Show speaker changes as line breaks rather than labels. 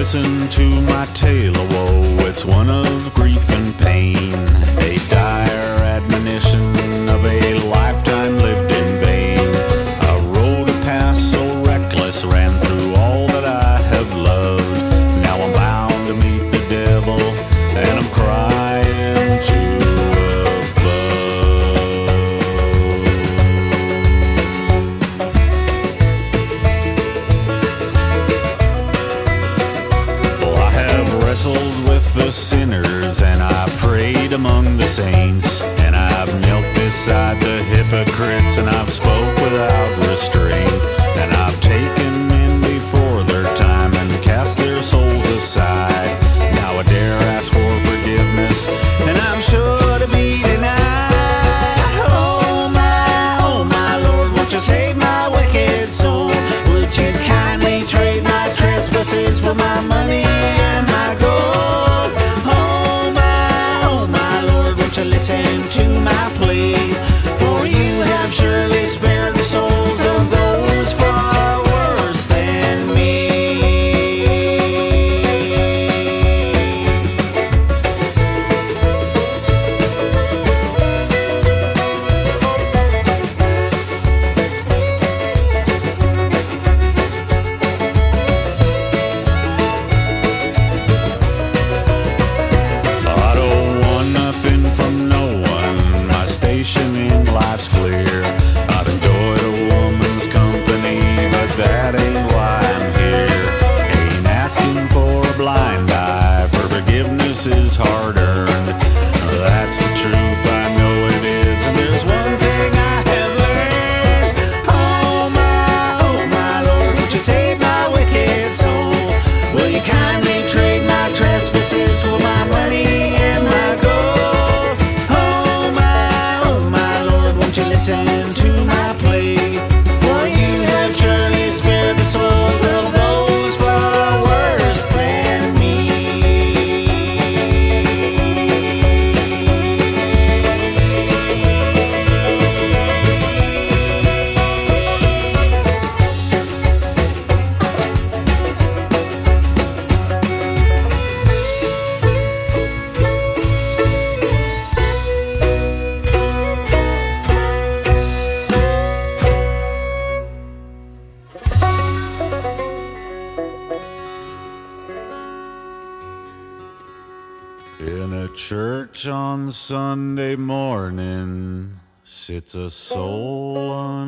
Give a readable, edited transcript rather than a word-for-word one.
listen to my tale of woe. It's one of grief and pain, a dire admonition of a lifetime lived in vain. A road to pass so reckless ran through all that I have loved. Now I'm bound to meet the devil, and I'm crying to with the sinners, and I prayed among the saints, and I've knelt beside the hypocrites, and I've spoke without restraint, and I've taken men before their time and cast their souls aside. Now I dare ask for forgiveness, and I'm sure to be denied. Oh my Lord, won't you save my wicked soul? Would you kindly trade my trespasses for my money and my gold? Oh my Lord, won't you listen to my plea? For you have surely spared the souls of those far worse than me. I don't want nothing from no one. My station in life's clear. I'd enjoyed a woman's company, but that ain't why I'm here. Ain't asking for a blind eye, for forgiveness is hard earned. That's the truth, I know it is, and there's one thing I have learned. Oh my Lord, won't you save my wicked soul? Will you kindly trade my trespasses for my money and my gold? Oh my Lord, won't you listen to my plea? For you have surely spared the souls of those far worse than me. In a church on Sunday morning sits a soul